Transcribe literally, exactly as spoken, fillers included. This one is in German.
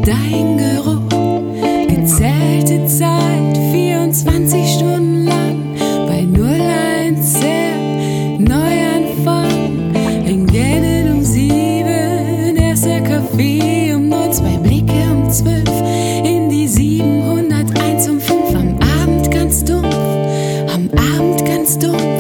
Dein Geruch, gezählte Zeit, vierundzwanzig Stunden lang, bei null eins zählt Neuanfang. Ein Gähnen um sieben, erster Kaffee um neun, zwei Blicke um zwölf, in die siebenhunderteins um fünf, am Abend ganz dumpf, am Abend ganz dumpf.